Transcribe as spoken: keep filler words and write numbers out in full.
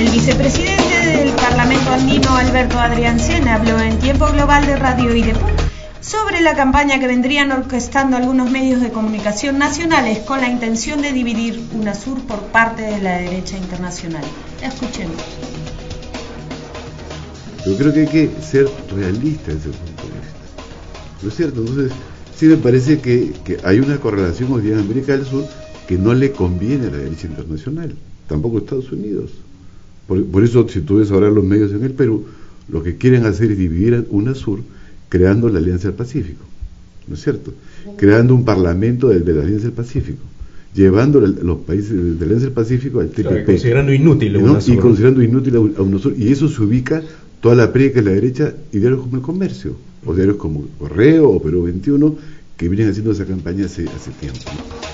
El vicepresidente del Parlamento andino, Alberto Adriancena, habló en Tiempo Global de Radio I D E P U sobre la campaña que vendrían orquestando algunos medios de comunicación nacionales con la intención de dividir UNASUR por parte de la derecha internacional. Escuchemos. Yo creo que hay que ser realista desde ese punto de vista, ¿no es cierto? Entonces, sí me parece que, que hay una correlación hoy día en América del Sur que no le conviene a la derecha internacional, tampoco a Estados Unidos. Por, por eso, si tú ves ahora los medios en el Perú, lo que quieren hacer es dividir a UNASUR creando la Alianza del Pacífico, ¿no es cierto? Creando un parlamento de, de la Alianza del Pacífico, llevando la, los países de la Alianza del Pacífico al T P P. Claro, considerando inútil a ¿no? UNASUR. Y considerando inútil a UNASUR, y eso se ubica toda la predica de la derecha y diarios como El Comercio, o diarios como Correo o Perú veintiuno, que vienen haciendo esa campaña hace, hace tiempo, ¿no?